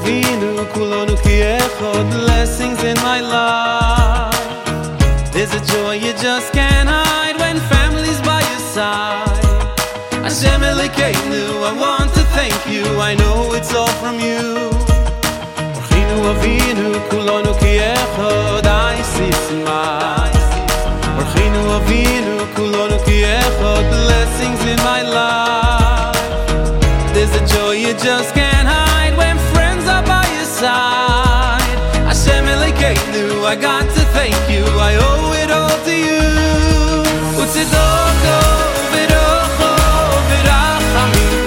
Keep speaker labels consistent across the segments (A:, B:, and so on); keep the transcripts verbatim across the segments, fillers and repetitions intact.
A: Avinu, kulonu ki echad, blessings in my life. There's a joy you just can't hide when family's by your side. Hashem Elokeinu, I want to thank you, I know it's all from you. Orchinu Avinu, kulonu ki echad, I see smile. Orchinu Avinu, kulonu ki echad, blessings in my life. There's a joy you just can't hide when friends are by your side. Hashem Elokeinu, I got to thank you, I owe it all to you. Utzidoko, v'rocho, v'rachamim,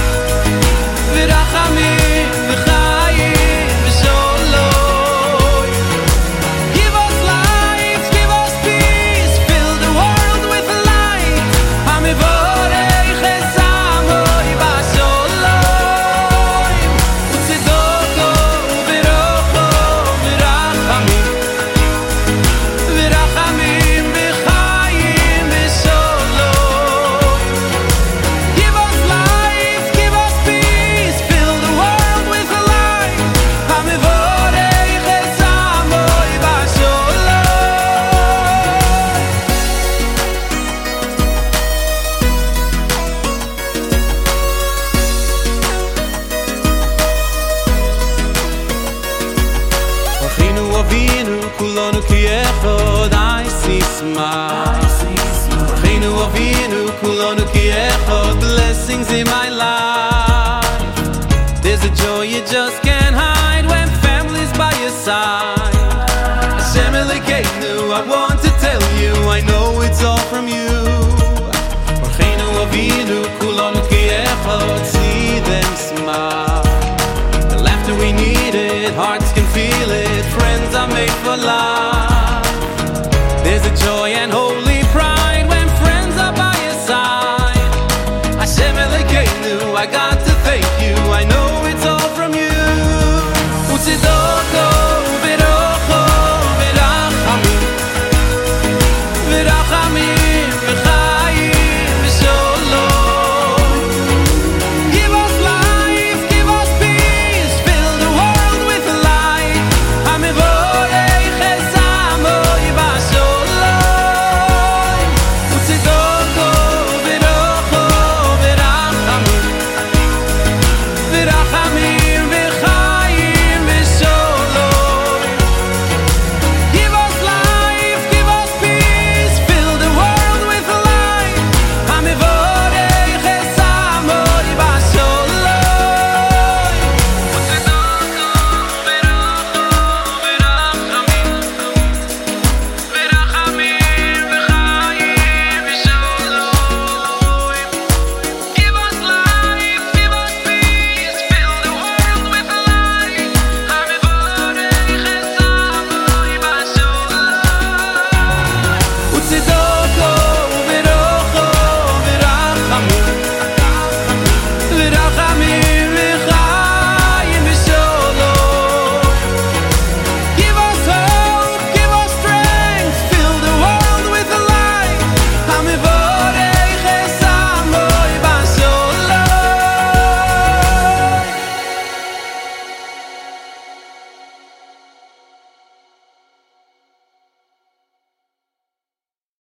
A: v'rachamim, v'chayim, v'sholom. Give us light, give us peace, fill the world with light. Hamivorech esamoy b'sholom. Utzidoko, v'rocho, v'rachamim, v'rachamim, v'chayim, v'sholom. Give us light, give us peace, fill the world with light. Hamivorech esamoy b'sholom. Orchinu Avinu, kulonu ki echad, I see smile. Orchinu Avinu, kulonu ki echad, blessings in my life. There's a joy you just can't hide when family's by your side. Hashem Elokeinu, I want to tell you, I know it's all from you. Orchinu Avinu, kulonu ki echad, see them smile. The laughter we needed, hearts can feel it, friends are made for life. There's a joy and hope